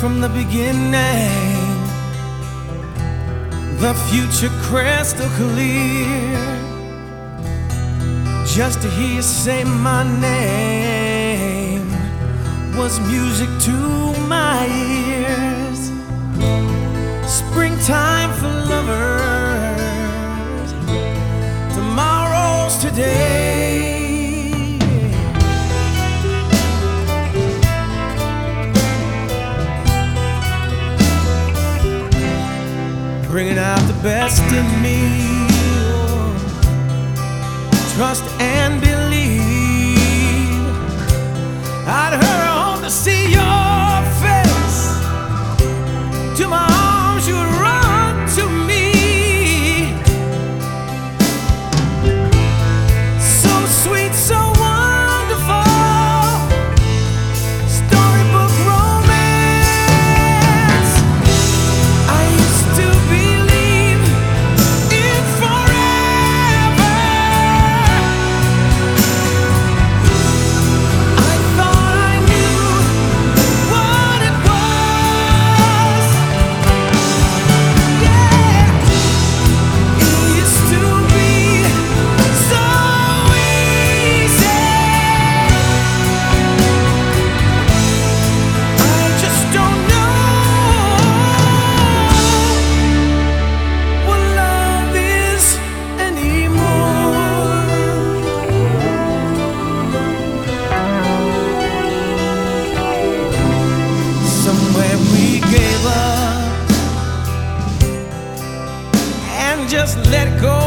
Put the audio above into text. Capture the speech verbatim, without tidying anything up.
from the beginning, the future crystal clear. Just to hear you say my name was music to my ears. Springtime for lovers, tomorrow's today. Bringing out the best in me. Trust and believe. I'd hurry home to see your face. To my arms you would run to me. So sweet, so wonderful. Storybook romance. I used to believe in forever. I thought I knew what it was. Yeah, it used to be so easy. I just don't know what love is anymore. Somewhere we gave up and just let go.